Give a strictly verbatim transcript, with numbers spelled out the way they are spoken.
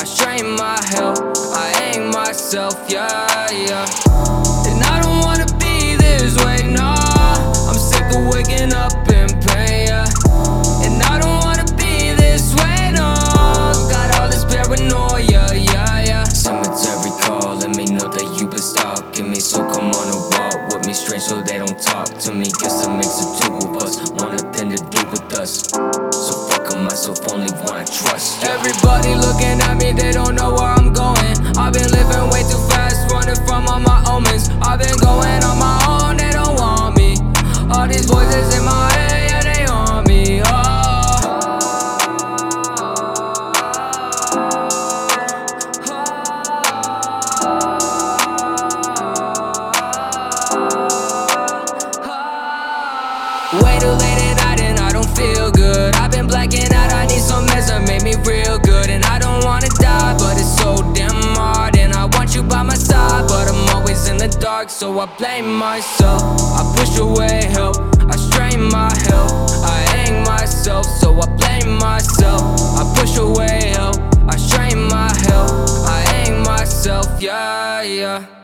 I strain my health, I hang myself, yeah, yeah. And I don't wanna be this way, nah. I'm sick of waking up in pain, yeah. And I don't wanna be this way, no. Got all this paranoia, yeah, yeah. Cemetery call, let me know that you been stalking me. So come on and walk with me, strange so they don't talk to me. Guess it makes the two of us want nothing to do with us. So fuck on myself, only wanna trust, yeah. Everybody looking at me, they don't know where I'm going. I've been living way too fast, running from all my omens. I've been going on my own, they don't want me. All these voices in my head, yeah, they on me, oh. Way too late at night and I don't feel good. I've been blacking out, I need some meds that make me real good. And I don't wanna die, but it's so damn hard. And I want you by my side, but I'm always in the dark, so I blame myself. I push away help, I strain my health, I hang myself, so I blame myself. I push away help, I strain my health, I hang myself, yeah, yeah.